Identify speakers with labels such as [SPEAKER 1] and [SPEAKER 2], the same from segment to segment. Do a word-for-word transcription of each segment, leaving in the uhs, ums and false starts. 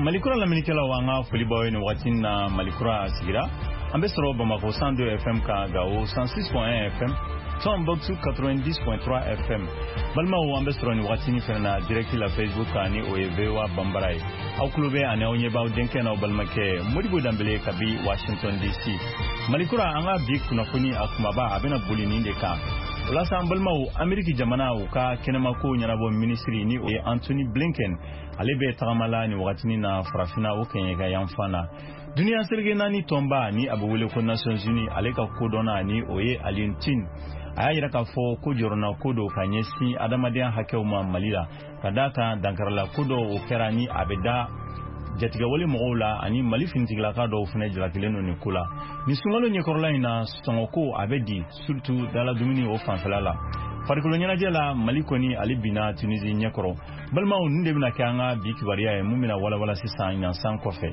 [SPEAKER 1] Malikura laminikela wanga folibawe ni watin na Malikura sigira ambestro Bamako cent deux F M ka Gao cent six point un F M Tombouctou quatre-vingt-dix point trois F M balma o ambestro ni watini fena directi la Facebook ani oevewa bambarai au klube ane onyeba udenke na balmake modibo dambele kabi Washington D C Malikura anga big kunafuni akumaba abena bulini ndeka la sambalma o Ameriki jamana o ka kenemako nyarabo ministry ni o Anthony Blinken alebe tagamala ni watini na farafina o kenyega yamfana dunia serge nani tomba ni abawele ko Nations Unies aleka kodona ni oye alientin ayira ka fo ko jorona kodo kanyesi adamadian hakewma malila kadaka dankarala kodo o kerani abeda jatiga wali mogola ani malifin tigla ka do fune jira kileno ni kula ni sungalo ni korlaina songoko abedi surtout dala dumini o fanfalala farikolo nyana jela malikoni alibina Tunisie nyakoro balma on nde bina kanga bikibaria e mumina wala wala sisa ina san kofe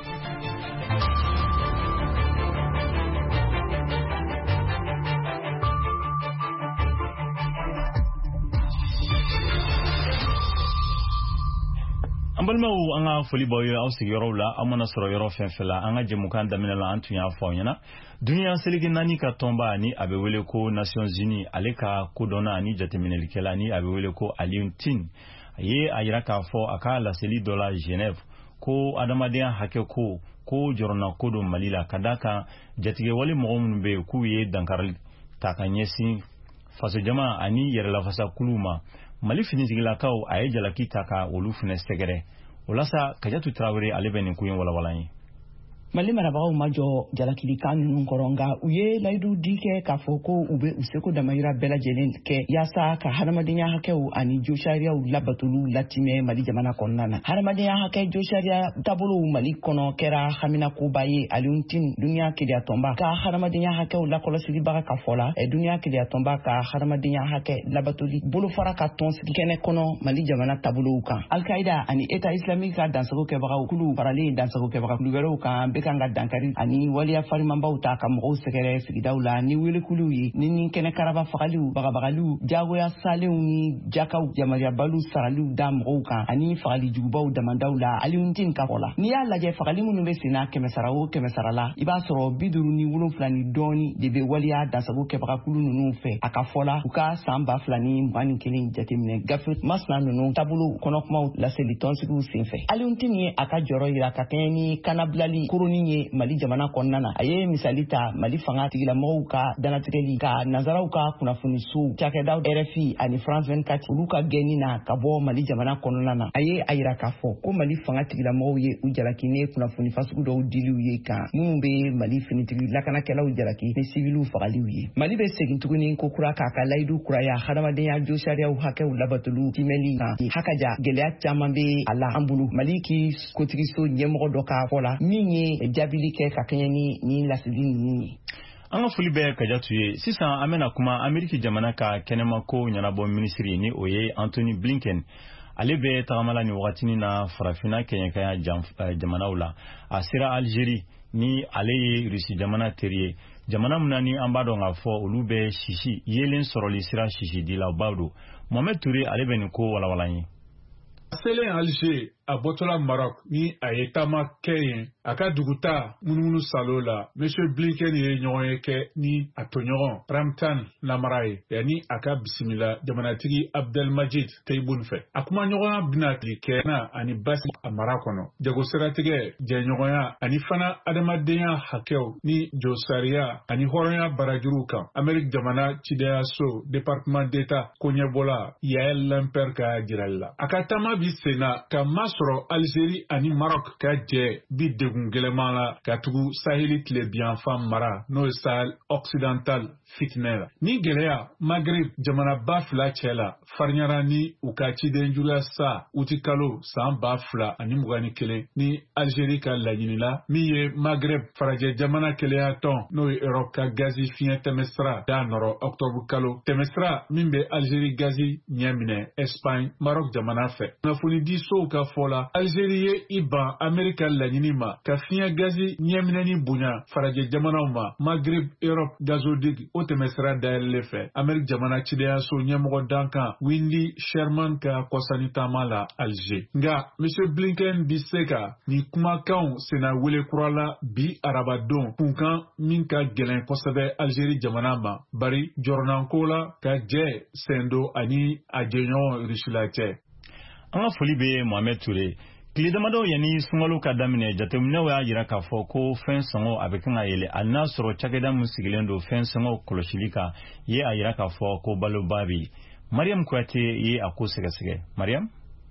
[SPEAKER 1] ambalma u anga foli boyo au sigiro la amana soro yoro fenfela anga jemukan damina la antunya fonyana dunia seligi nani ka tomba ni abewele ko Nations Unies aleka kodona ni jateminelkela ni abewele ko aliuntin ye ayira ka fo aka la seli dola Genève ko adamadia hake ko ko jorona kodo malila kadaka jatige wali mogum be ku ye dankar takanyesi faso jama ani yere la fasa kuluma mali finizigila kaw aye jalaki taka olu fune segere olasa kajatu Traoré alebeni kuyen wala walani
[SPEAKER 2] Mali marabagaw majo jalakili kanu koronga uye laidu dike kafoko ube useko damayira bela jelen ke yasa ka haramadenya hakew ani josharia labatulu latime Mali jamana konnana haramadenya hake josharia tabulu Mali kono kera hamina kubaye aliuntin dunia kidia tomba ka haramadenya hakew la kolosili baga kafola e dunia kidia tomba ka haramadenya hake labatuli bulu fara ka tons kene kono Mali jamana tabulu ka Al-Qaeda ani Eta Islamique ka dansago ke baga kulu parali dansago ke baga lugero ka kanga dankari ani waliya farimamba uta ka mo sekere sigidawla ni wele kuluyi ni ni kene karaba fagalu bagabagalu jagoya salew ni jakaw jamaria balu saralu dam roka ani fagali jubaw damandawla aliuntin ka kola ni ya laje fagali munu be sina kemesarawo kemesarala iba soro biduru ni wulun flani doni de be waliya dasago ke bagakulu nunu fe akafola uka samba flani mbani kelin jatimne gafut masna nunu tabulu konokma la seliton sigu sinfe aliuntin ye aka joro ira kateni kanablali kuruni Mali jamana konnana aye misalita Mali fanga tigila mawuka danatikeli ka nazarauka kuna funisu chake daud R F I ani France vingt-quatre uluka genina kabo Mali jamana konnana aye ayira kafo ko Mali fanga tigila mawuye ujalakine kuna funifasuku do dilu ye ka mumbe Mali finitigi lakana kela ujalaki ne civilu fagaliuye Mali be segintuguni ko kura ka kalaidu kura ya hadamadenya josharia u hake ulabatulu timeli ka hakaja gelea chamambe ala ambulu Maliki kotigiso nyemgo doka fola minye jabili ke kakanyani ni lasidini ni
[SPEAKER 1] anga fulibe kajatuye sisa amena kuma Ameriki jamana ka kenema ko nyanabo ministry ni oye Anthony Blinken alebe tagamala ni wakatini na farafina kenyaka ya jam, uh, jamana ula asira Algerie ni aleye Russi jamana terie jamana munani ambado ngafo ulube shishi yelen soroli sira shishi di la bawdo Mohamed Touré alebe ni ko wala walanyi
[SPEAKER 3] Selen Alger a botola Maroc ni ayetama keyen aka duguta munumunu salola Monsieur Blinken ye nyoye ke ni atonyoron Ramtan Lamaraye yani aka bisimila jamanatigi Abdelmajid Tebboune fe akuma nyoya binatli kena ani basi amarakono jago seratige je nyoya ani fana adamadenya hakew ni josaria ani horonya barajuruka Amerik jamana chidea so département d'état konyebola Yael Lamper ka jiralla akatama bisena ka masro Algérie ani Maroc ka je bi degun gelemala ka tugu Saheli tile bianfam mara no Sahel occidental fitnera ni gelea Maghreb jamana bafla chela farnyara ni ukachi denjula sa utikalo sa bafla ani mugani kele ni Algérie ka lanyinila miye Maghreb faraje jamana kelea ton no Europe ka gazi fien temestra da noro octobre kalo temestra mimbe Algérie gazi nyamine Espagne Maroc jamana fe na funi diso ka fol fola Algérie iban Amerika laɲini ma ka fiɲɛ gazi ɲɛminɛni bonya farajɛ jamanaw ma Maghreb Europe gazodig o tɛmɛsira dayɛlɛlen fɛ Amerika jamana cideyaso ɲɛmɔgɔ dankan Windy Sherman ka kɔsani taama la Alger. Nga Monsieur Blinken bi se ka ni kumakanw sena wele kura la bi arabadon kunkan min ka gɛlɛn kosɛbɛ Algérie jamana ma bari jɔrɔnanko la ka jɛ sendo ani a jɛɲɔgɔn risila cɛ.
[SPEAKER 1] An ka foli bɛ Mohamed Touré. Tile damadɔ yanni sunkalo ka daminɛ jateminɛw y'a jira k'a fɔ ko fɛn sɔngɔ a bɛ kan ka yɛlɛ hali n'a sɔrɔ cakɛda min sigilen don fɛn sɔngɔ kɔlɔsili kan ye a jira k'a fɔ ko baloba bɛ yen. Mariam Kuyate ye a ko sɛgɛsɛgɛ. Mariam?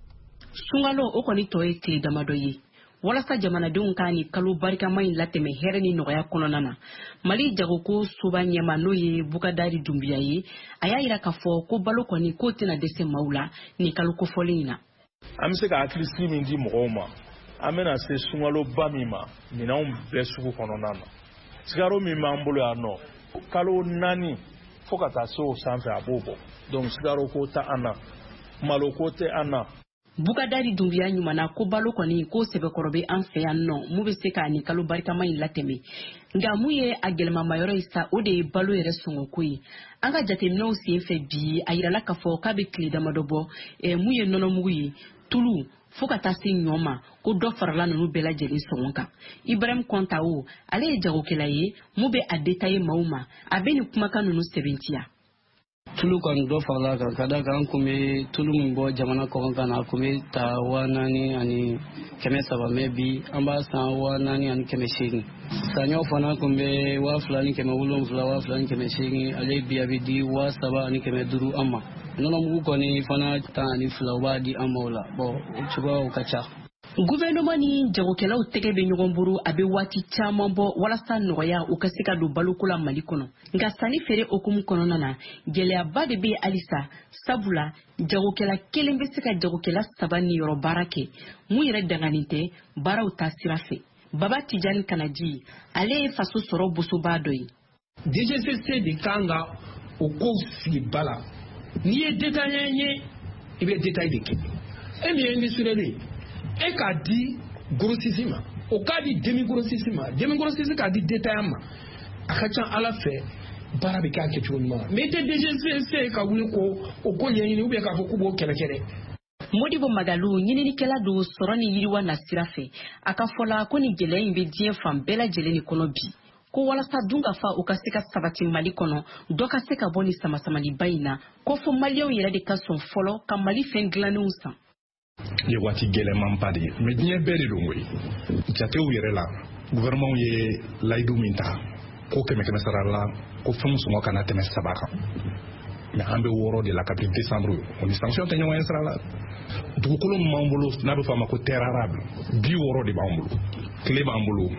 [SPEAKER 4] Sunkalo o kɔni tɔ ye tile damadɔ ye. Walasa jamanadenw ka ni kalo barikama in latɛmɛ hɛrɛ ni nɔgɔya kɔnɔna na. Mali jagoko soba ɲɛma n'o ye Bukadari Dumbuya ye, a y'a jira k'a fɔ ko balo kɔni ko tɛna dɛsɛ maaw la ni kalo kofɔlen in na.
[SPEAKER 5] An bɛ se ka hakilisigi min di mɔgɔw ma, an bɛna se sunkaloba min ma minɛnw bɛɛ sugu kɔnɔna na. Sigaro min b'an bolo yan nɔ, kalo naani fo ka taa se o sanfɛ a b'o bɔ. Donc sigaro ko tɛ an na, malo ko tɛ an na.
[SPEAKER 4] Bukadari Dumbuya ɲumana ko balo kɔni ko sɛbɛkɔrɔ bɛ an fɛ yan nɔ mun bɛ se ka ni kalo barikama in latɛmɛ. Nka mun ye a gɛlɛmamayɔrɔ ye sa o de ye balo yɛrɛ sɔngɔko ye. An ka jateminɛw sen fɛ bi a yirala k'a fɔ k'a bɛ tile damadɔ bɔ eh, mun ye nɔnɔmugu ye tulu fo ka taa se ɲɔ ma ko dɔ farala ninnu bɛɛ lajɛlen sɔngɔ kan. Ibrahim Konta o ale ye jagokɛla ye mun bɛ a détailler maaw ma a bɛ ni kumakan ninnu sɛbɛntiya.
[SPEAKER 6] Tulu kɔni dɔ farala kan ka da kan kun bɛ tulu min bɔ jamana kɔkan kan na kun bɛ ta wa naani ani kɛmɛ saba mɛ bi an b'a san wa naani ani kɛmɛ seegin. Saɲɔ fana kun bɛ wa fila ni kɛmɛ wolonwula wa fila ni kɛmɛ seegin ale bi a bɛ di wa saba ani kɛmɛ duuru an ma. Nɔnɔmugu kɔni fana tan ani fila u b'a di an ma o la bon o cogoyaw ka ca.
[SPEAKER 4] Gouvernement ni jagokɛlaw tɛgɛ bɛ ɲɔgɔn bolo a bɛ waati caman bɔ walasa nɔgɔya u ka se ka don baloko la Mali kɔnɔ. Nka sanni feere okumu kɔnɔna na gɛlɛyaba de bɛ halisa sabula jagokɛla kelen bɛ se ka jagokɛla saba ni yɔrɔ baara kɛ mun yɛrɛ danganin tɛ baaraw ta sira fɛ. Baba Tijani Kanaji ale ye faso sɔrɔ bosoba dɔ ye.
[SPEAKER 7] D G C C de kan ka o ko fili bala n'i ye détail ye i bɛ détail de kɛ e min ye industriel e k'a di grossiste ma o k'a di demi grossiste ma demi grossiste k'a di détaillant ma a ka ca ala fɛ baara bɛ k'a kɛcogo ɲuman mais i tɛ D G C C ka wuli ko o ko ɲɛɲini ou bien k'a fɔ k'u b'o kɛlɛ kɛ dɛ.
[SPEAKER 4] Modibo Magalu ɲininikɛla don sɔrɔ ni yiriwa na sira fɛ a ka fɔla ko ni gɛlɛya in bɛ diɲɛ fan bɛɛ lajɛlen ni kɔnɔ bi ko walasa dun ka fa u ka se ka sabati Mali kɔnɔ dɔ ka se ka bɔ ni samasamaliba in na ko fɔ maliyɛnw yɛrɛ de ka sɔn fɔlɔ ka Mali fɛn dilannenw san.
[SPEAKER 8] Ye waati gɛlɛmanba de ye mais diɲɛ bɛɛ de don koyi jatew yɛrɛ la gouvernement ye layidu min ta ko kɛmɛ kɛmɛ sara la ko fɛnw sɔngɔ kana tɛmɛ saba kan mais an bɛ wɔɔrɔ de la kabini décembre o ni sanction tɛ ɲɔgɔn ye sira la dugukolo min b'an bolo n'a bɛ fɔ a ma ko terre arable bi wɔɔrɔ de b'an bolo tile b'an bolo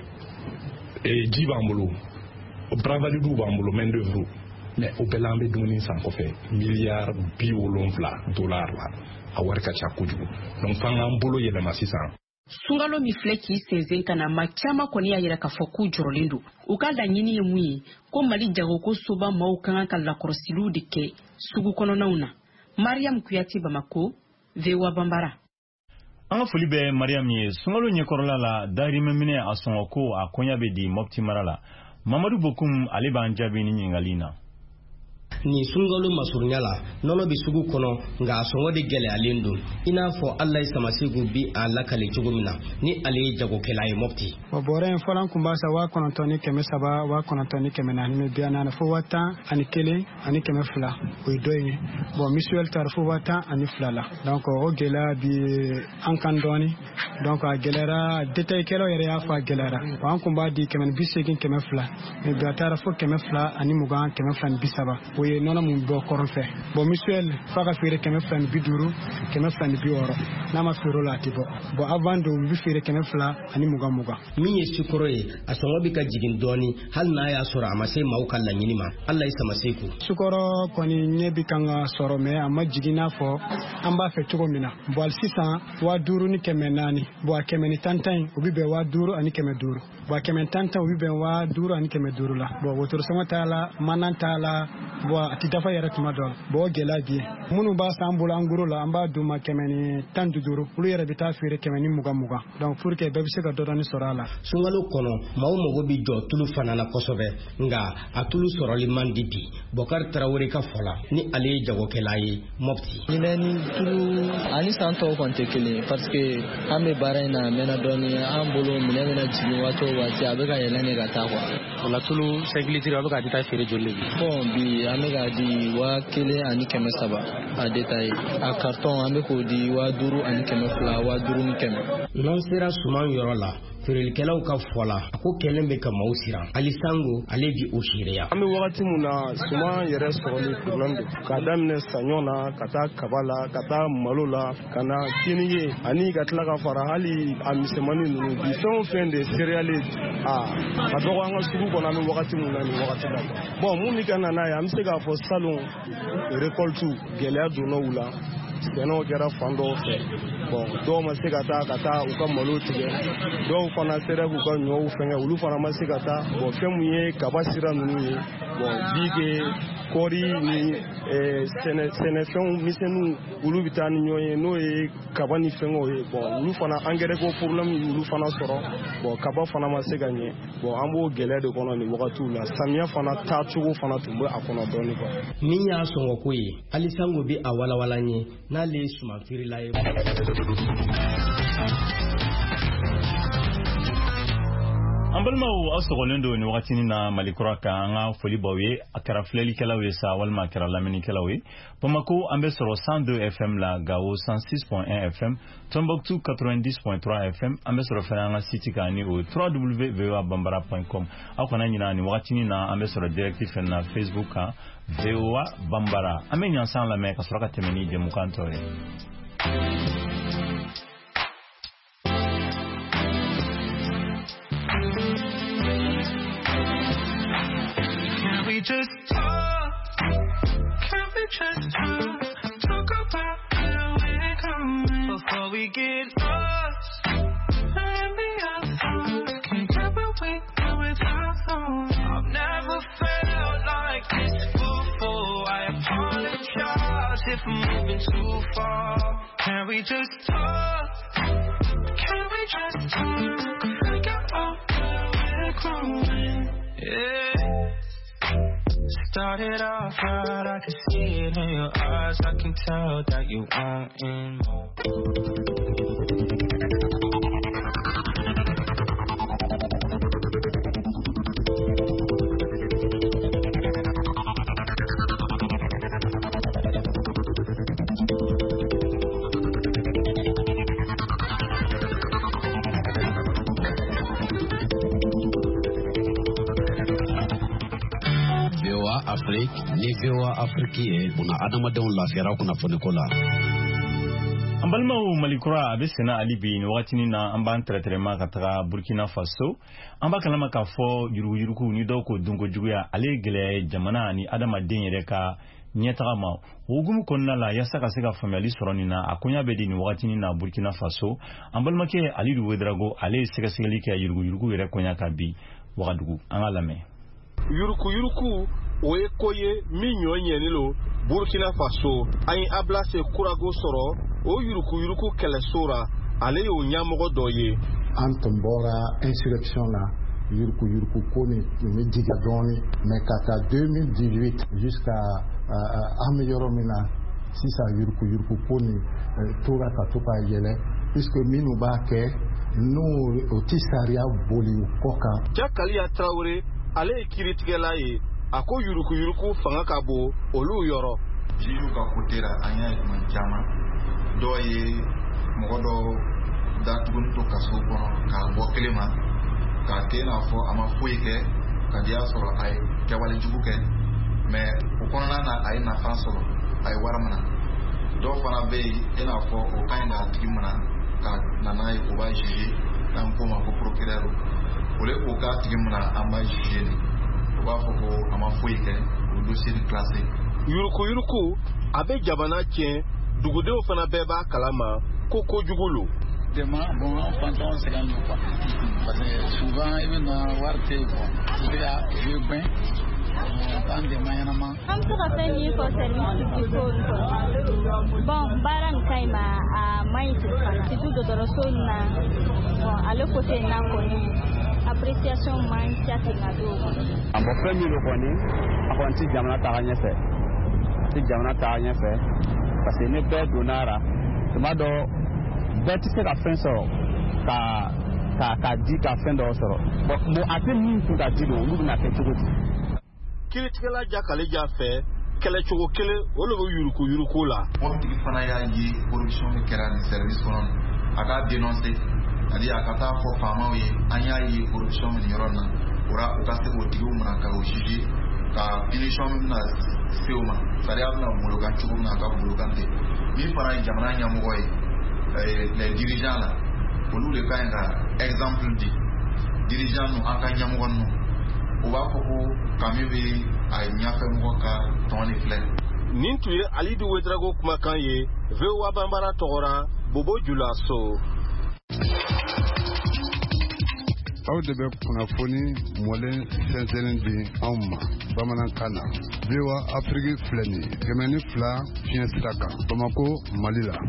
[SPEAKER 8] ji b'an bolo bravalidu b'an bolo main d'œuvre mais o bɛɛ la an bɛ dumuni san kɔfɛ miliyari bi wolonwula dollar la a wari ka ca kojugu donc f'an k'an bolo yɛlɛma sisan.
[SPEAKER 4] Sunkalo min filɛ k'i sɛnsɛn ka na maa caman kɔni y'a jira k'a fɔ k'u jɔrɔlen don u ka laɲini ye mun ye ko Mali jagoko soba maaw kan ka lakɔrɔsiliw de kɛ sugu kɔnɔnaw na. Mariam Kuyate Bamako, V O A Bambara.
[SPEAKER 1] An ka foli bɛ Mariam ye. Sunkalo ɲɛkɔrɔla la dahirimɛ minɛ a sɔngɔko a kɔɲa bɛ di Mopti mara la. Mamadu Bokum ale b'an jaabi ni ɲininkali in na.
[SPEAKER 9] Ni sunkalo masurunya la nɔnɔ bɛ sugu kɔnɔ nka a sɔngɔ de gɛlɛyalen don i n'a fɔ Allah ye Samasigu bi a lakale cogo min na ni ale ye jagokɛla ye Mopti.
[SPEAKER 10] O bɔra in fɔlɔ kun b'a sa wa kɔnɔntɔn ni kɛmɛ saba wa kɔnɔntɔn ni kɛmɛ naani mɛ bi a nana fo wa tan ani kelen ani kɛmɛ fila o ye dɔ in ye bon mutuelle taara fo wa tan ani fila la donc o gɛlɛya bi an kan dɔɔni donc a gɛlɛyara détaillikɛlaw yɛrɛ y'a fɔ a gɛlɛyara wa an kun b'a di kɛmɛ ni bi seegin kɛmɛ fila mɛ bi a taara fo kɛmɛ fila ani mugan kɛmɛ fila ni bi saba o ye nɔnɔ mun bɔ kɔrɔn fɛ bon mutuelle fa ka feere kɛmɛ fila ni bi duuru kɛmɛ fila ni bi wɔɔrɔ n'a ma feere o la a tɛ bɔ bon avant de u bi feere kɛmɛ fila ani mugan mugan.
[SPEAKER 9] Min ye sukoro ye a sɔngɔ bi ka jigin dɔɔni hali n'a y'a sɔrɔ a ma se maaw ka laɲini ma Allah ye Samasigu.
[SPEAKER 10] Sukoro kɔni ɲɛ bi kan ka sɔrɔ mais a ma jigin n'a fɔ an b'a fɛ cogo min na bon sisan wa duuru ni kɛmɛ naani bon a kɛmɛ ni tan tan o bi bɛn wa duuru ani kɛmɛ duuru bon a kɛmɛ tan tan o bi bɛn wa duuru ani kɛmɛ duuru la bon wotoro sɔngɔ t'a la manan t'a la bon fois a ti dafa yɛrɛ tuma dɔ bon o gɛlɛya bi minnu b'a san bolo en gros la an b'a d'u ma kɛmɛ ni tan ni duuru olu yɛrɛ bɛ taa feere kɛmɛ ni mugan mugan donc pour que bɛɛ bɛ se ka dɔɔni sɔrɔ a la.
[SPEAKER 9] Sunkalo kɔnɔ maaw mago bɛ jɔ tulu fana na kosɛbɛ nka a tulu sɔrɔli man di bi. Bokar Tarawele ka fɔ la ni ale ye jagokɛla ye Mopti.
[SPEAKER 11] Ɲinɛ ni tulu ani san tɔw kɔni tɛ kelen parce que an bɛ baara in na a mɛnna dɔɔni an bolo minɛ bɛna jigin waati o waati a bɛ ka yɛlɛn de ka taa quoi.
[SPEAKER 9] O la tulu cinq litres a bɛ ka di taa feere joli bi?
[SPEAKER 11] Bon bi an bɛ ka di wa kelen ani kɛmɛ saba a détail a carton an bɛ k'o di wa duuru ani kɛmɛ fila wa duuru ni kɛmɛ.
[SPEAKER 9] N'an sera suman yɔrɔ la feerelikɛlaw ka fɔ la a ko kɛlen bɛ ka maaw siran. Ali Sango ale di o seereya.
[SPEAKER 12] An bɛ wagati min na suman yɛrɛ sɔrɔli problème don k'a daminɛ saɲɔ na ka taa kaba la ka taa malo la ka na kenige ani ka tila ka fara hali a misɛnmani ninnu bi fɛn o fɛn de céréale a ka dɔgɔ an ka sugu kɔnɔ an bɛ wagati min na nin wagati la bon mun bɛ ka na n'a ye an bɛ se k'a fɔ salon récolte gɛlɛya donna u la sɛnɛw kɛra fan dɔw fɛ bon dɔw ma se ka taa ka taa u ka malo tigɛ dɔw fana sera k'u ka ɲɔw fɛngɛ olu fana ma se ka taa bon fɛn mun ye kaba sira ninnu ye bon bige kɔri ni sɛnɛfɛnw misɛnninw olu bɛ taa ni ɲɔgɔn ye n'o ye kaba ni fɛngɛw ye bon olu fana angɛrɛ ko problème olu fana sɔrɔ bon kaba fana ma se ka ɲɛ bon an b'o gɛlɛya de kɔnɔ nin wagatiw la samiya fana taacogo fana tun bɛ a kɔnɔ dɔɔnin quoi.
[SPEAKER 9] Min y'a sɔngɔko ye Ali Sango bɛ a walawala n ye n'ale ye suman feerela ye.
[SPEAKER 1] An balimaw aw sɔgɔlen don nin wagatinin na Mali kura kan an ka foli baw ye a kɛra filɛlikɛlaw ye sa walima a kɛra lamɛnnikɛlaw ye Bamako an bɛ sɔrɔ cent deux F M la Gao cent six point un F M Tombouctou quatre-vingt-dix point trois F M an bɛ sɔrɔ fɛnɛ an ka site kan ni o w w w point v o a bambara point com aw kana ɲina nin wagatinin na an bɛ sɔrɔ direct fɛn na Facebook kan V O A Bambara an bɛ ɲansan lamɛn ka sɔrɔ ka tɛmɛ ni jɛmukan tɔ ye.
[SPEAKER 13] Just talk, can we just talk, talk about where we're coming before we get lost, and be our thoughts, can't get where we go without thoughts. I've never felt like this before, I apologize if I'm moving too far. Can we just talk, can we just talk, figure out where we're growing, yeah. Started off right, I can see it in your eyes. I can tell that you wanting more.
[SPEAKER 14] Afrique, ni V O A Afrique ye una adamadenw lafiyara kunnafoni ko la.
[SPEAKER 1] An balimaw Mali kura a bɛ senna hali bi nin wagatinin na an b'an tɛrɛtɛrɛma ka taga Burkina Faso an b'a kalama k'a fɔ yuruguyurugu ni dɔw ko donkojuguya ale ye gɛlɛya ye jamana ani adamaden yɛrɛ ka ɲɛtaga ma o hukumu kɔnɔna la yaasa ka se ka faamuyali sɔrɔ nin na a koɲa bɛ di nin wagatinin na Burkina Faso an balimakɛ Alidu Wedrago ale ye sɛgɛsɛgɛli kɛ yuruguyurugu yɛrɛ koɲa kan bi Wagadugu an ka lamɛn.
[SPEAKER 15] Yuruguyurugu o ye ko ye min ɲɔ ɲɛni lo Burkina Faso an ye Ablase Kurago sɔrɔ o yuruguyurugu kɛlɛso ra ale y'o ɲɛmɔgɔ dɔ ye.
[SPEAKER 16] An tun bɔra insurrection la yuruguyurugu ko ni bɛ jiga dɔɔni mais ka taa deux mille dix-huit jusqu'à an bɛ yɔrɔ min na sisan yuruguyurugu ko ni tora ka to ka yɛlɛ puisque minnu b'a kɛ n'o o tɛ sariya boli o kɔ kan.
[SPEAKER 15] Jakaliya Traoré ale ye kiiritigɛla ye. A ko yuruguyurugu fanga ka bon olu yɔrɔ.
[SPEAKER 17] Jiru ka côté la an y'a jumɛn caman dɔw ye mɔgɔ dɔ datugu to kaso kɔnɔ k'a bɔ kelen ma k'a kɛ i n'a fɔ a ma foyi kɛ ka diya sɔrɔ a ye kɛwale jugu kɛ mais o kɔnɔna na a ye nafa sɔrɔ a ye wari minɛ dɔw fana bɛ yen i n'a fɔ o ka ɲi k'a tigi minɛ ka na n'a ye o b'a juger n'an k'o ma ko procureur o le k'o k'a tigi minɛ an b'a juger ni.
[SPEAKER 15] Yuruguyurugu a bɛ jamana tiɲɛ dugudenw fana bɛɛ b'a kalama ko kojugu lo.
[SPEAKER 18] Demain, bon, on prend c'est quand même pas. Parce que souvent, il y a une warte, bon, il y a urbain, Kan de mayana ma.
[SPEAKER 19] Am to ka fɛn min fɔ service public ko bon baara nin ka ɲi ma a man ɲi ten fana surtout dɔgɔtɔrɔso in na bon ale côté in na kɔni appréciation man ca ten ka d'o ma.
[SPEAKER 20] Bon fɛn min don kɔni a kɔni ti jamana taga ɲɛfɛ ti jamana taga ɲɛfɛ parce que ni bɛɛ donna ra tuma dɔ bɛɛ ti se ka fɛn sɔrɔ ka ka ka di ka fɛn dɔw sɔrɔ bon a tɛ min kun ka di don olu bɛna kɛ cogo di.
[SPEAKER 15] Kiritigɛla jakale ja fɛ kɛlɛcogo kelen o de bɛ yuruku yuruku la.
[SPEAKER 17] Mɔbilitigi fana y'a ye corruption min kɛra nin service kɔnɔ a k'a dénoncer c'est-à-dire a ka taa fɔ faamaw ye an y'a ye corruption min yɔrɔ in na o la u ka se k'o tigiw minɛ ka o juger ka punition min bɛna se o ma sariya bɛna bolokan cogo min na a ka bolokan ten min fana ye jamana ɲɛmɔgɔ ye les dirigeants la olu de ka ɲi ka exemple di dirigeant nu an ka ɲɛmɔgɔ nu o b'a fɔ ko kami bɛ a ɲɛfɛmɔgɔ ka tɔn de filɛ.
[SPEAKER 15] Nin tun ye Alidu Wedrago kumakan ye V O A Banbara tɔgɔra Bobo Julaso.
[SPEAKER 21] Aw de bɛ kunnafoni mɔlen sɛnsɛnnen di anw ma bamanankan na. V O A Afrique filɛ nin ye kɛmɛ ni fila fiɲɛ sira kan Bamako Mali la.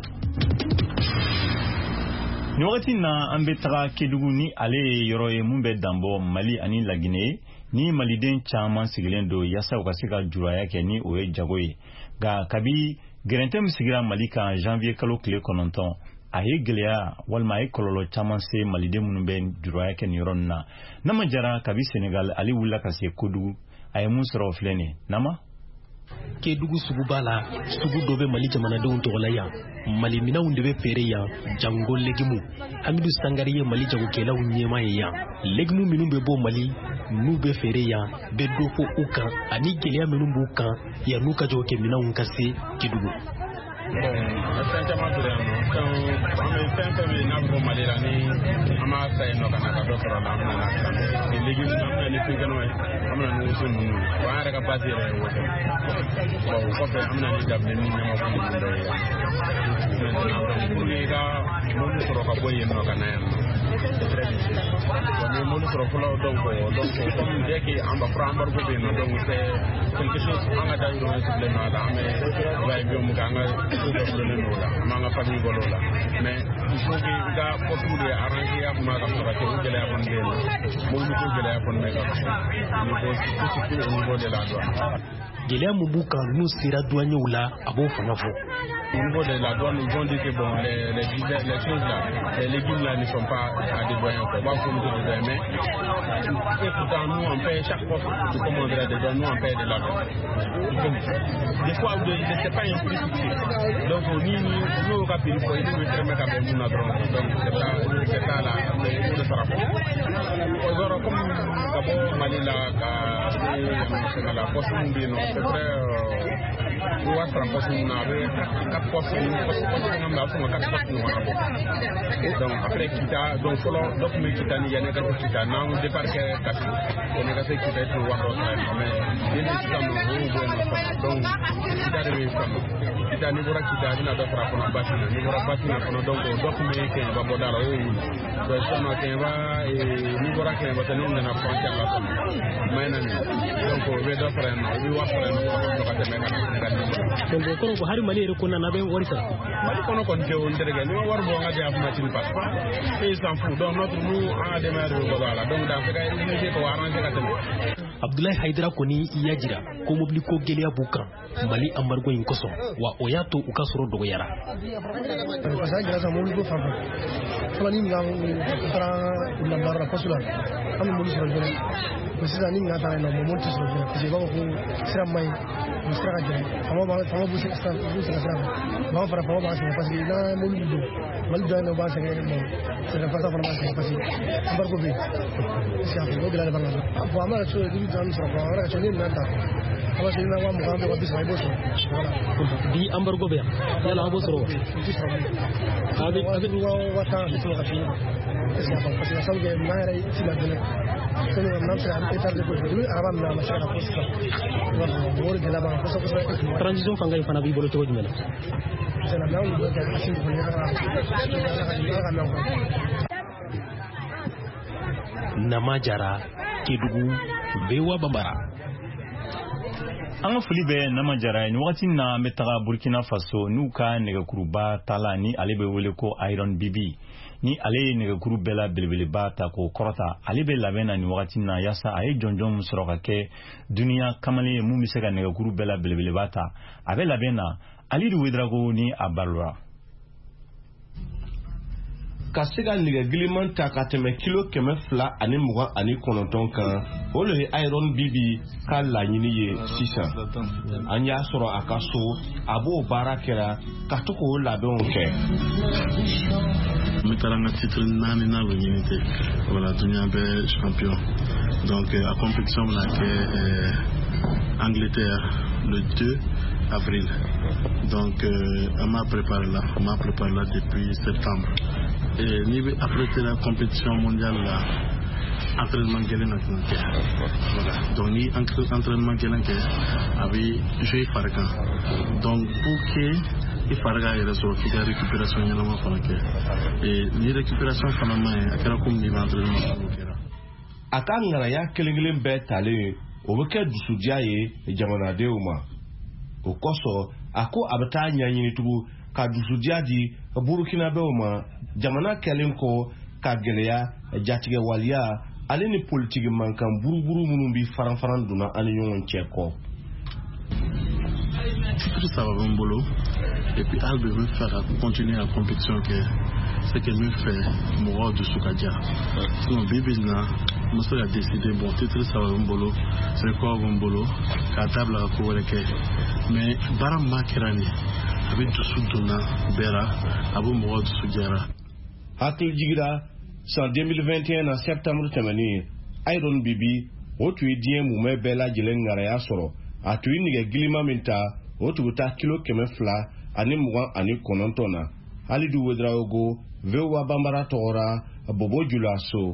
[SPEAKER 1] Ni wagati na an bɛ taga Kedugu ni ale ye yɔrɔ ye mun bɛ danbɔ Mali ani Laginɛ ni maliden caman sigilen do yasa u ka se ka juraya kɛ ni o ye jago ye nka kabi gɛrɛntɛ min sigira Mali kan janvier kalo tile kɔnɔntɔn a ye gɛlɛya walima a ye kɔlɔlɔ caman se maliden minnu bɛ juraya kɛ nin yɔrɔ ninnu na Nama Jara kabi Senegal ale wulila ka se Kodugu a ye mun sɔrɔ o filɛ nin ye Nama.
[SPEAKER 22] Kedugu sugu b'a la sugu dɔ bɛ Mali jamanadenw tɔgɔ la yan Mali minɛnw de bɛ feere yan jango legimu Hamidu Sangare ye Mali jagokɛlaw ɲɛmaa ye yan legimu minnu bɛ bɔ Mali n'u bɛ feere yan bɛ dɔ fɔ u kan ani gɛlɛya minnu b'u kan yan n'u ka jagokɛ minɛnw ka se Kedugu.
[SPEAKER 23] Fɛn caman tora yan nɔ an bɛ fɛn fɛn min n'a fɔ Mali la ni an b'a ta yen nɔ ka na ka dɔ sɔrɔ a la an bɛna n'a san ni legume an bɛna ni fɛn kɛnɛw ye an bɛna ni woso ninnu wa an yɛrɛ ka base yɛrɛ ye woso bon o kɔfɛ an bɛna ni dabileni ni ɲamakulu ninnu dɔ ye yan pour que i ka mobili sɔrɔ ka bɔ yen nɔ ka na yan nɔ c'est très difficile bon ni mobili sɔrɔ fɔlɔ donc donc comme dès que an ba fura embargo bɛ yen nɔ donc c'est quelque chose an ka taa yɔrɔ sigilen nɔ a la an bɛ va-et-vient mun kɛ an ka manga famille bolo la mais il faut que ga potu de arranger ak ma ka sura ko gele ya kon den mo ñu ko gele ya kon me ka ni ko surtout au niveau de la douane
[SPEAKER 22] gɛlɛya mun b'u kan n'u sera douaniers la a b'o fanga fɔ.
[SPEAKER 23] Au niveau de la douane, ils vont dire que bon, les, les, les choses là, les légumes là ne sont pas à des douaniers. On va fournir des douaniers. Mais et pourtant, nous on paye chaque fois que nous commandons des douaniers, nous on paye de l'argent. Des fois, ce n'est pas implicité. Donc, nous, nous, au Capri, il faut aider le traitement quand même nous avons. Donc, c'est ça là, le mot de rapport. Aujourd'hui, comme d'abord, Mali là, la poste nous c'est très nous va faire poste nous avait quatre postes nous nous avons quatre postes nous donc après kita donc solo donc mais kita ni yana ka kita na on départ que kasi on est passé kita pour voir mais bien sûr nous donc kita devait comme kita ni bora kita ni na dofra pour basi ni bora basi na pour donc donc mais que va bodala o donc ça na que va et ni bora que va tenir na frontière là mais non donc we dofra na we wa fara na ko ka de
[SPEAKER 22] donc ko ko hari Mali ko na na be worita
[SPEAKER 23] Mali kono kon de on derege ni war bo ngade af machine pas et s'en fout donc notre nous a démarré ko bala donc dans ce cas il faut arranger ka tele
[SPEAKER 22] Abdoulaye Haidara koni iya jira ko mobili ko geliya bukan Mali embargo in koso wa oyato ukasoro dogo yara
[SPEAKER 24] sa gira sa mobili ko fafa kala ni nga tra na barra posula am mobili so jere sisa ni nga ta na mo monti so jere je ba ko sira mai sira ga jere ama ba ama bu sira bu sira sira ba fara ba ba sira parce que na mobili do mal do na ba sira mo sira fa sa fa ma sira parce que embargo bi sia ko gila la banga bo ama so di dan so ba ora so ni na ta ama sira na wa mo ga ba bisa bo so
[SPEAKER 22] di embargo be ya la bo so
[SPEAKER 24] avec avec wa wa ta so ga fi sia fa parce que sa ga na ra ci la dele so ni na sa état de ko ni arabam na ma sa ko so wa bo de la ba ko so ko
[SPEAKER 22] transition fa ngay fana bi bolo to jumela
[SPEAKER 24] c'est la même de la question de la
[SPEAKER 22] Nama Jara Kedugu V O A Bambara.
[SPEAKER 1] An ka foli bɛ Nama Jara ye. Ni wagati na an bɛ taga Burkina Faso n'u ka nɛgɛkuruba tala ni ale bɛ wele ko Iron Bibi. Ni ale ye nɛgɛkuru bɛɛ la belebeleba ta k'o kɔrɔta, ale bɛ labɛn na ni wagati na yaasa a ye jɔnjɔn min sɔrɔ ka kɛ duniya kamalen ye mun bɛ se ka nɛgɛkuru bɛɛ la belebeleba ta. A bɛ labɛn na Alidu Wedrago ni a barora.
[SPEAKER 2] Ka se ka nɛgɛ giliman ta ka tɛmɛ kilo kɛmɛ fila ani mugan ani kɔnɔntɔn kan, o le ye Iron Bibi ka laɲini ye sisan. An y'a sɔrɔ a ka so, a b'o baara kɛra ka to k'o labɛnw kɛ.
[SPEAKER 3] N taara n ka titre naani na laɲini kɛ, voilà dunuya bɛ champion. Donc a compétition bɛna kɛ Angleterre le deux avril. Donc euh, on m'a préparé là, on m'a préparé là depuis septembre. Et ni après la compétition mondiale là, entraînement gelen na kɛ. Voilà. Donc ni entraînement gelen kɛ, a bɛ jouer farigan. Donc pour que i fariga yɛrɛ sɔrɔ f'i ka récupération ɲɛnama fana kɛ. Et ni récupération fana ma ɲi, a kɛra comme ni bɛ entraînement kɛra.
[SPEAKER 2] A ka ŋanaya kelen kelen bɛɛ talen, o bɛ kɛ dusudiya ye jamanadenw ma. O kosɔn a ko a bɛ taa ɲɛɲini tugun ka dusudiya di Burkinabɛw ma, jamana kɛlen kɔ ka gɛlɛya, jatigɛ waliya ale ni politiki mankan buruburu minnu bi faran faran donna an ni ɲɔgɔn cɛ kɔ.
[SPEAKER 3] Tout ça va bon boulot. Et puis Albe veut faire continuer la compétition que ce que nous fait Moura de Soukadia. Sinon Bibina, nous a décidé bon titre ça va bon boulot, c'est quoi bon boulot, la table à courir. Mais Baram Makirani avec du Soudona Bera, Abu Moura de Soudiara.
[SPEAKER 2] Hakil Jigira, c'est en deux mille vingt et un en septembre tɛmɛnen, Iron Bibi o tun ye diɲɛ mumɛ bɛɛ lajɛlen ŋaraya sɔrɔ. A tun ye nɛgɛ gilima min ta, o tun bɛ taa kilo kɛmɛ fila ani mugan ani kɔnɔntɔn na. Alidu Wedraogo, V O A Bambara tɔgɔra, Bobo Julaso.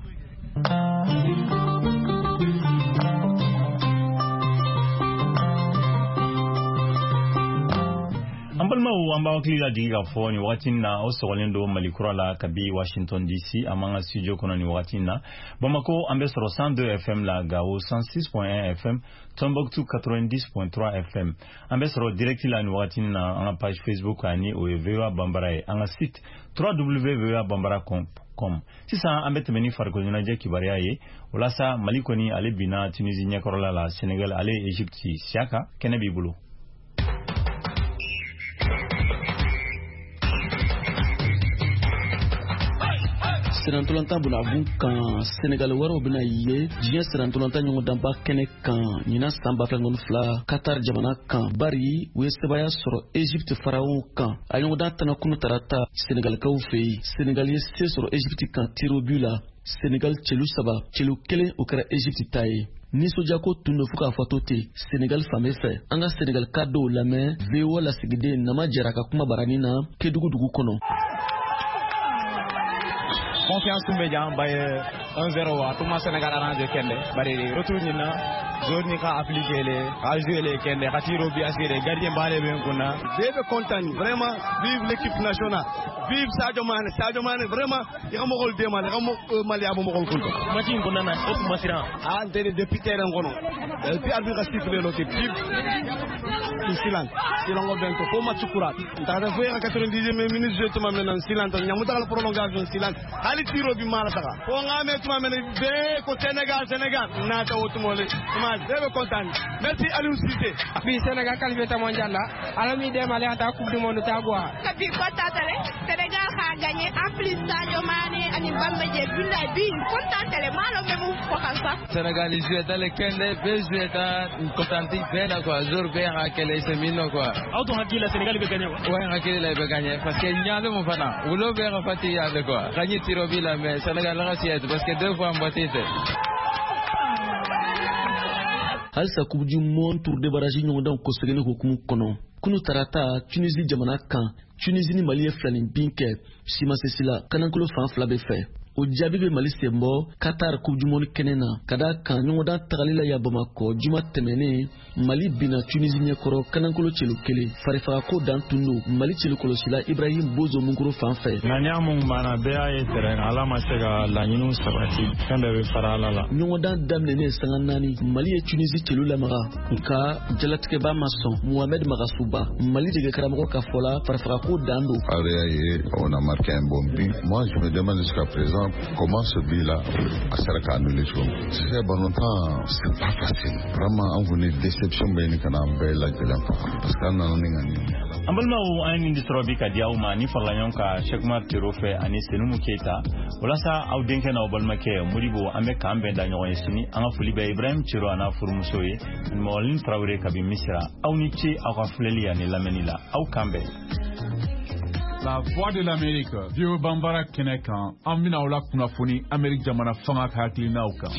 [SPEAKER 1] An balimaw an b'a hakili lajigi k'a fɔ nin wagati na o sɔgɔlen don Mali kura la kabi Washington D C an b'an ka studio kɔnɔ nin wagati na. Bamako an bɛ sɔrɔ cent deux F M la, Gao cent six point un F M, Tombouctou quatre-vingt-dix point trois F M. An bɛ sɔrɔ direct la nin wagati na an ka page Facebook ani o ye V O A Bambara ye, an ka site w w w point v o a bambara point com. Sisan an bɛ tɛmɛ ni farikolo ɲɛnajɛ kibaruya ye. O la sa Mali kɔni ale binna Tunisie ɲɛkɔrɔla la, Sénégal ale ye Egypte Siaka kɛnɛ b'i bolo.
[SPEAKER 5] Serantolanta bunabu kan Senegal wɛrɛw bɛna ye diɲɛ serantolanta ɲɔgɔndanba kɛnɛ kan ɲina san ba fila fila Qatar jamana kan bari u ye sebaya sɔrɔ Egypte farawo kan a ɲɔgɔndan tɛnɛkunu tarata Senegalikaw fɛ yen. Senegal ye se sɔrɔ Egypte kan tiro bu la. Senegal cɛlu saba cɛlu kelen o kɛra Egypte ta ye. Nisɔndiyako tun do fo k'a fɔ to ten Senegal fanbɛ fɛ an ka Senegal ka dɔw lamɛn V O A lasigiden Nama Jara ka kuma barani na Kédougou dugu kɔnɔ.
[SPEAKER 6] Confiance tun bɛ jan ba ye un zéro wa tuma Senegal arrangé kende bari retour ni na zone ni ka appliquer le ka jouer le kende ka tiro bi assuré gardien bale be kunna
[SPEAKER 25] bebe content vraiment vive l'équipe nationale vive Sadio Mané Sadio Mané vraiment ya mo gol demal ya mo mali abo mo gol kunto
[SPEAKER 6] mati ngona na o tuma sira
[SPEAKER 25] ah de depuis terrain ngono et puis arbitre ka siffler lo type vive silence silongo bento ko match kurat ta da foye ka quatre-vingt-dixième minute je tuma maintenant silence nyamuta la prolongation silence ali tiro bi mala taka ko ngame tuma men be ko Sénégal Sénégal na ta otumole tuma bebe content merci Aliou Cissé
[SPEAKER 26] bi Sénégal qualifié ta mondial la alami demale ata coupe du monde ta boa
[SPEAKER 27] kapi contatale Sénégal a gagné en plus Sadio Mané ani Bamba Dieng binda bi contatale malo memu fokansa
[SPEAKER 28] Sénégal joué dans le kende be joué ta contanti be la quoi jour be ha kele semino quoi
[SPEAKER 6] auto hakila Sénégal be gagné
[SPEAKER 28] ouais hakila be gagné parce que nyalo mo fana ulo be ha fati ya de quoi gagné tiro bi la mais Sénégal la siège parce que deux fois mbatite
[SPEAKER 5] halisa coupe du monde tour de barrage ɲɔgɔndanw kɔsegɛlen hukumu kɔnɔ kunu tarata Tunisie jamana kan Tunisie ni Mali ye filanin bin kɛ simasesi la kanankolo fan fila bɛ fɛ o jaabi bɛ Mali senbɔ Qatar Coupe du Monde kɛnɛ na ka da kan ɲɔgɔndan tagali la ya Bamakɔ juma tɛmɛnen Mali bina Tunisie ɲɛkɔrɔ kanankolo celu kelen farifagako dan tun don Mali cɛlukolosila Ibrahim Bozo Munkuru fan fɛ.
[SPEAKER 1] Ŋaniya mun bana bɛɛ y'a ye terrain ala ma se ka laɲiniw sabati fɛn bɛɛ bɛ fara ala la.
[SPEAKER 5] ɲɔgɔndan daminɛnen sanga naani Mali ye Tunisie celu lamaga nka jalatigɛba ma sɔn Mohamed Magasuba Mali dege karamɔgɔ ka fɔ la farifagako dan don.
[SPEAKER 4] On a marqué un bon but. Moi, je me demande jusqu'à présent comment ce but-là a servi à annuler les choses. C'est bon longtemps, c'est pas facile. Vraiment, on venait déception, mais il y a un bel agrément parce qu'on a un gagné.
[SPEAKER 1] Ambalmaou an indi sorobi ka diaw ma ni farlanyon ka Shekmar Tirofe ani Senumu Keita walasa aw denke na obalmake muribo ambe ka ambe da nyoy sini anga fuli be Ibrahim Tiro ana furumusoye Molin Traoré ka bi Misra aw ni ci aw ka fuleli ani lamenila aw kambe.
[SPEAKER 7] La Voix de l'Amérique, Vieux Bambara Kenekan, Amina Ola Kunafoni, Amérique Jamana Fanga Haklinauka.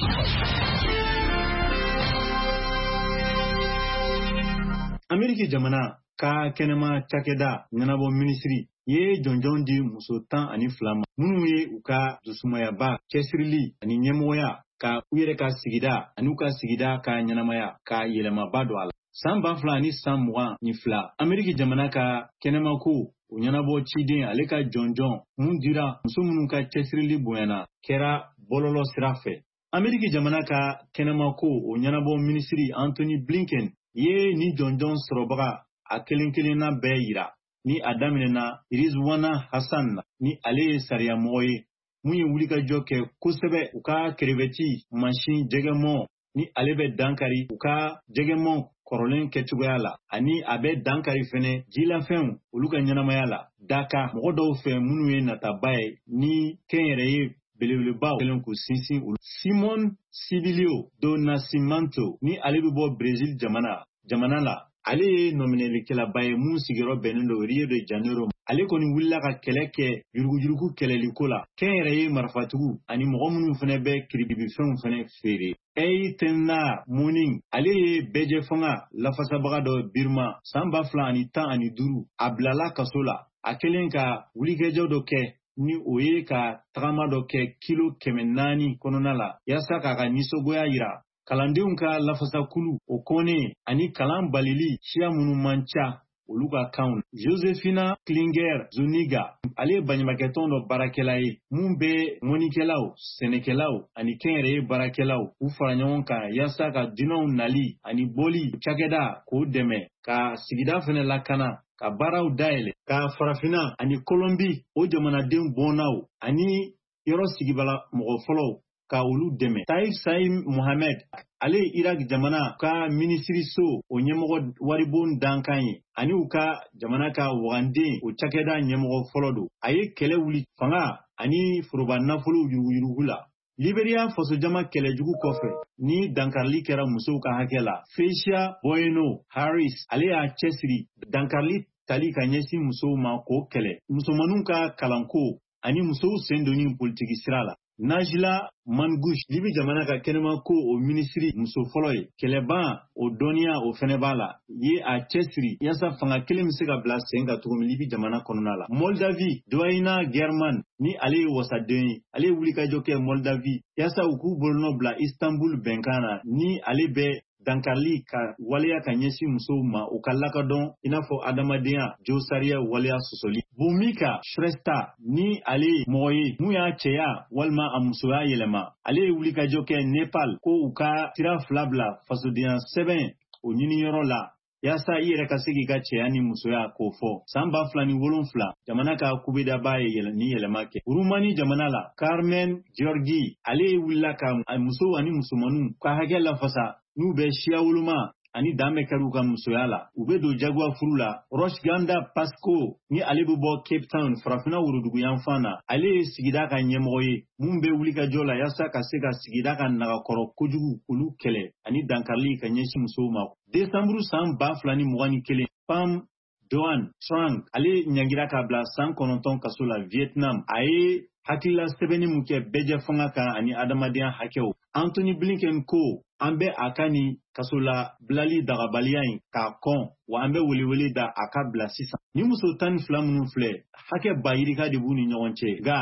[SPEAKER 1] Amérique Jamana, Ka Kenema Chakeda, Nanabo Ministry, Ye Jonjon di Musotan ani Flama, Munwe Uka Dusumayaba, Chesrili, ani Nyemoya, Ka Uyereka Sigida, Anuka Sigida, Ka Nyanamaya, Ka Yelema Badwala. Samba Flani Samwa Nifla, Amérique Jamana Ka Kenemako. Unyanabo Chiden aleka jonjon mundira musumunuka chesrili boyana kera bololo sirafe. Ameriki jamana ka kenamako unyanabo ministry Anthony Blinken ye ni jonjon srobaga akelenkelena beira ni adamina Rizwana Hassan ni ale saria moye muye wulika joke kusebe uka kreveti machine jegemo ni alebe dankari uka jegemo Korolen Ketugala, ani abe dankari fene, jila fen, uluka nyanamayala, daka, mogodo fe munwe natabaye, ni kenyereye, belebeleba, kelenku sinsin ulu. Simon Sibilio do Nascimento, ni alebibo Brazil jamana, jamana la, ale nominele kela baye mun sigero benendo Rio de Janeiro. Ale koni willa ka keleke yurugu yurugu kelelikola, kenyereye marfatugu, ani mogomunu fene be kiribibi fen fene fere. Ei tenna morning ale beje fonga la fasabaga do Birma samba fla ani tan ani duru ablala kasola akelen ka wulikejo do ke ni oye ka trama do ke kilo kemenani kononala yasa ka ka nisogoya ira kalandeunka la fasakulu okone ani kalam balili shia munu mancha oluka kaun Josephina Klinger Zuniga ale banyimaketon do barakelaye mumbe monikelao senekelao ani kenre barakelao ufaranyon ka yasa ka dinon nali ani boli chakeda ko deme ka sigida fene lakana ka barau daile ka farafina ani Kolombi o jamana den bonao ani yoro sigibala mogo folo ka olu deme Taif Saim Mohamed ale Iraq jamana ka ministry so o nyemogo waribon dankanye ani uka jamana ka wande o chakeda nyemogo folodo aye kele wuli fanga ani furuba nafulu yurugula Liberia faso jama kele jugu kofe ni dankarli kera muso ka hakela Feisha Bueno Harris ale a chesri dankarli tali ka nyesi muso ma ko kele muso manunka kalanko ani muso sendoni politiki sirala Najla Mangush libi jamana ka kenema ko o ministry muso foloy keleba o donia o fenebala ye a chesri yasa fanga kelim se ka bla senga to libi jamana kononala Moldavi Doina German ni ale wasadeni ale wulika joke Moldavi yasa uku bolno bla Istanbul benkana ni ale be dankarli ka waleya ka nyesi muso ma o kalaka don inafo adamadenya josaria waleya sosoli Bumika Shrestha ni ale moye muya cheya walma amusoya yelema ale wulika joke Nepal ko uka tira flabla fasodian seben o nyini yoro la yasa iyere kasigi ka cheya ni musoya ko fo samba flani wolon fla jamana ka kubida baye yele ni yelemake Rumani jamana la Carmen Georgi ale wulila ka muso ani musumanu ka hagela fasa nube shia wuluma ani dame karuka musoyala ubedo jagwa furula Roshganda Pasco ni alebubo Cape Town farafina urudugu yanfana ale sigida ka nyemoye mumbe wulika jola yasa ka sega sigida ka naga koro kujugu kulu kele ani dankarli ka nyeshi musoma Desambru sam ba flani mwani kele Pam Joan Trang ale nyangira ka bla san kononton kasola Vietnam aye hakila sebeni muke beje fonga ka ani adamadia hakeo Anthony Blinken ko ambe akani kasola blali dagabaliyan ka kon wa ambe wele wele da akabla sisa ni muso tan flamunu fle hake bayirika de buni nyonche ga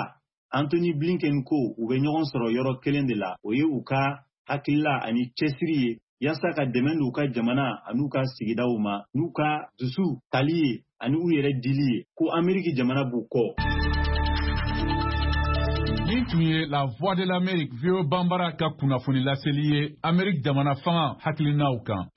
[SPEAKER 1] Anthony Blinken ko u bɛ ɲɔgɔn sɔrɔ yɔrɔ kelen de la o ye u ka hakilila ani cɛsiri ye yaasa ka dɛmɛ n'u ka jamana an'u ka sigidaw ma n'u ka dusu tali ye ani u yɛrɛ dili ye ko Ameriki jamana b'u kɔ.
[SPEAKER 7] Nin tun ye La Voix de l'Amérique V O Bambara ka kunnafoni laseli ye Ameriki jamana fanga hakilinaw kan.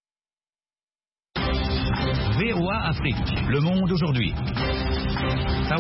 [SPEAKER 8] V O A Afrique, le monde aujourd'hui.